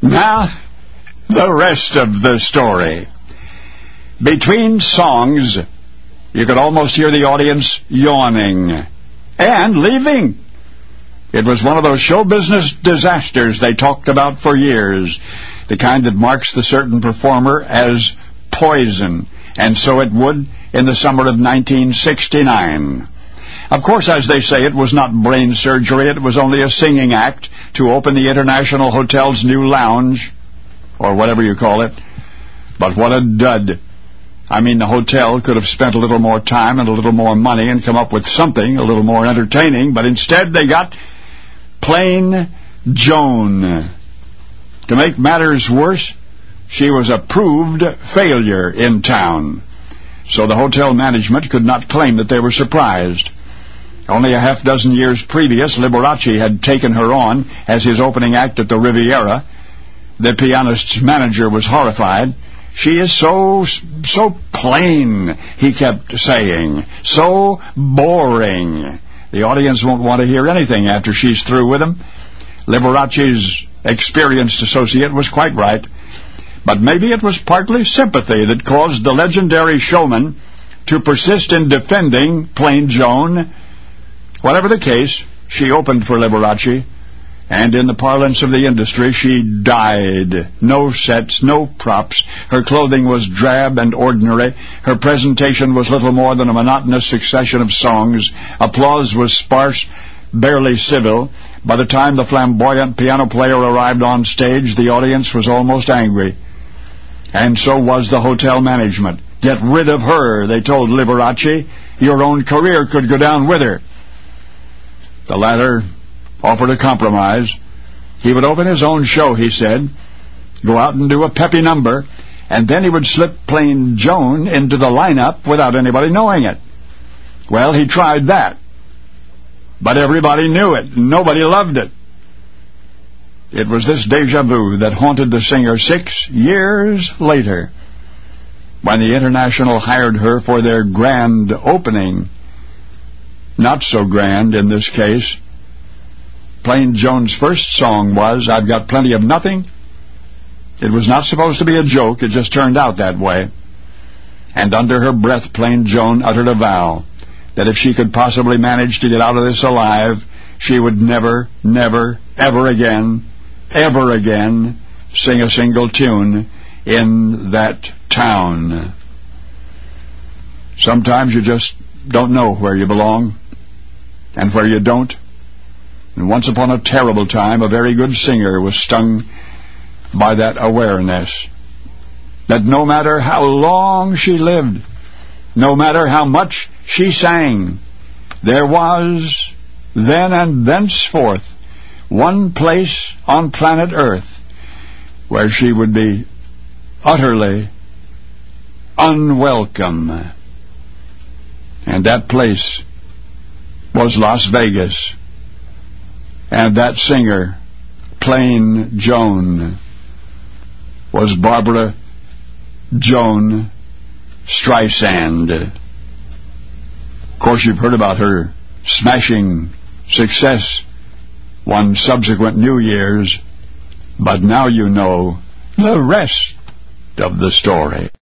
Now, the rest of the story. Between songs, you could almost hear the audience yawning and leaving. It was one of those show business disasters they talked about for years, the kind that marks the certain performer as poison, and so it would in the summer of 1969. Of course, as they say, it was not brain surgery. It was only a singing act to open the International Hotel's new lounge, or whatever you call it. But what a dud. I mean, the hotel could have spent a little more time and a little more money and come up with something a little more entertaining, but instead they got Plain Joan. To make matters worse, she was a proved failure in town, so the hotel management could not claim that they were surprised. Only a half dozen years previous, Liberace had taken her on as his opening act at the Riviera. The pianist's manager was horrified. "She is so plain," he kept saying. "So boring. The audience won't want to hear anything after she's through with them." Liberace's experienced associate was quite right. But maybe it was partly sympathy that caused the legendary showman to persist in defending Plain Joan. Whatever the case, she opened for Liberace, and in the parlance of the industry, she died. No sets, no props. Her clothing was drab and ordinary. Her presentation was little more than a monotonous succession of songs. Applause was sparse, barely civil. By the time the flamboyant piano player arrived on stage, the audience was almost angry. And so was the hotel management. "Get rid of her," they told Liberace. "Your own career could go down with her." The latter offered a compromise. He would open his own show, he said, go out and do a peppy number, and then he would slip Plain Joan into the lineup without anybody knowing it. Well, he tried that, but everybody knew it, and nobody loved it. It was this déjà vu that haunted the singer 6 years later, when the International hired her for their grand opening. Not so grand in this case. Plain Joan's first song was "I've Got Plenty of Nothing." It was not supposed to be a joke, it just turned out that way. And under her breath, Plain Joan uttered a vow that if she could possibly manage to get out of this alive, she would never, ever again sing a single tune in that town. Sometimes you just don't know where you belong and where you don't. And once upon a terrible time, a very good singer was stung by that awareness that no matter how long she lived, no matter how much she sang, there was then and thenceforth one place on planet Earth where she would be utterly unwelcome. And that place was Las Vegas. And that singer, Plain Joan, was Barbara Joan Streisand. Of course, you've heard about her smashing success one subsequent New Year's, but now you know the rest of the story.